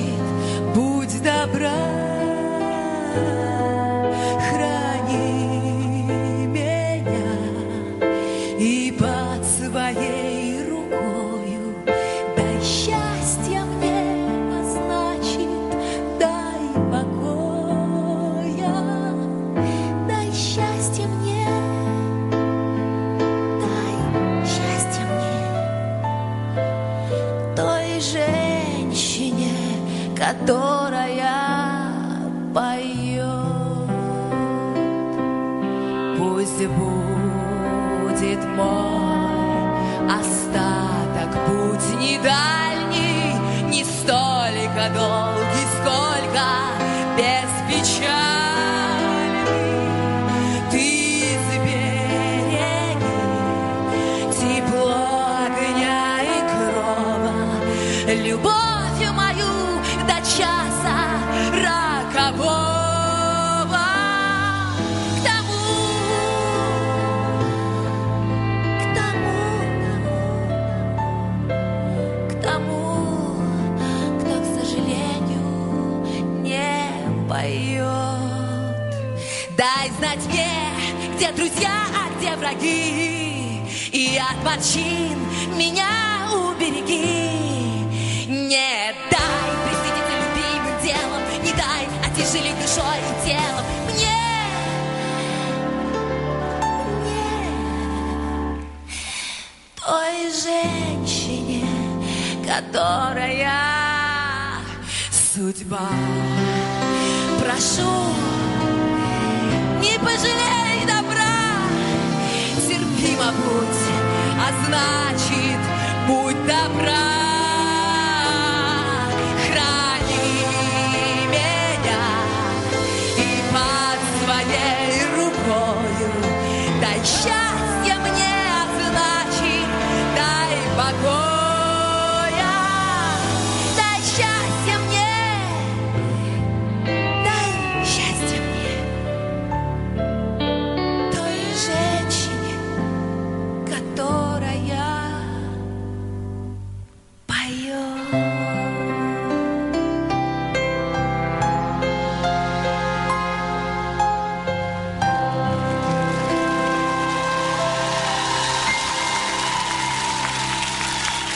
значит, будь добра, храни меня и под своей рукою дай счастья мне, а значит, дай покоя, дай счастья мне, дай счастья мне, той женщине, которая поет. Пусть будет мой остаток, путь не дальний, не столько долгий, сколько беспечальный. Ты сбереги тепло огня и крова, любовь мою до часа рокового. К тому, кто, к сожалению, не поет. Дай знать мне, где друзья, а где враги, и от морщин меня убереги. Не дай присытиться любимым делом, не дай отяжелить душой и телом мне, той женщине, которая судьба. Прошу, не пожалей добра, терпимо будь, а значит, будь добра.